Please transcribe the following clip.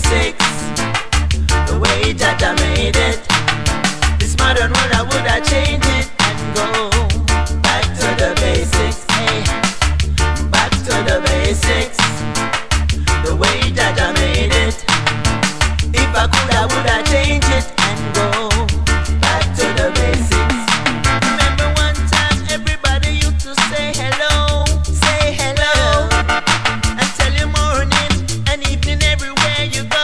basics, the way that I made it. This modern world I would have changed it and go back to the basics, hey, back to the basics, the way that I made it. If I could I would have changed it and go back to the basics. Remember one time everybody used to say hello, and tell you morning and evening everywhere you go.